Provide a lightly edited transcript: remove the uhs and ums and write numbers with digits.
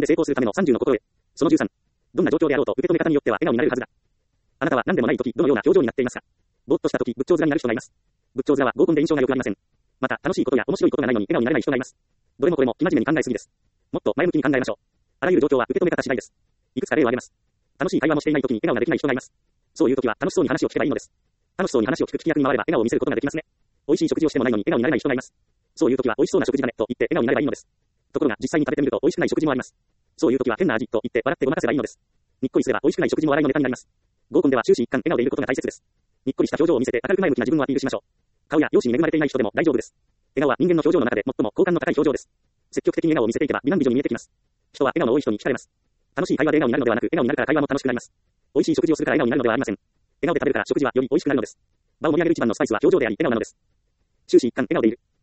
で成功するための30の心得。その13。どんな状況であろうと受け止め方によっては笑顔になれるはずだ。あなたは何でもない時、どのような表情になっていますか？ぼーっとした時、仏頂面になる人がいます。仏頂面は合コンで印象が良くありません。また、楽しいことや面白いことがないのに笑顔になれない人がいます。どれもこれも、生真面目に考えすぎです。もっと前向きに考えましょう。あらゆる状況は受け止め方次第です。いくつか例を挙げます。楽しい会話もしていない時に笑顔ができない人がいます。そういう時は楽しそうに話を聞けばいいのです。楽しそうに話を聞く聞き役に回れば笑顔を見せることができますね。美味しい食事をしてもないのに笑顔になれない人がいます。そういう時は美味しそうな食事だねと言って笑顔になればいいのです。ところが実際に食べてみると美味しくない食事もあります。そういう時は変な味と言って笑ってごまかせばいいのです。にっこりすれば美味しくない食事も笑いのネタになります。合コンでは終始一貫笑顔でいることが大切です。にっこりした表情を見せて明るく前向きな自分をアピールしましょう。顔や容姿に恵まれていない人でも大丈夫です。笑顔は人間の表情の中で最も好感の高い表情です。積極的に笑顔を見せていけば美男美女に見えてきます。人は笑顔の多い人に惹かれます。楽しい会話で笑顔になるのではなく、笑顔になるから会話も楽しくなります。美味しい食事をするから笑顔になるのではありません。笑顔で食べるから食事はより美味しくなるのです。場を盛り上げる一番のスパイスは表情であり、笑顔なのです。終始一貫笑顔でいる。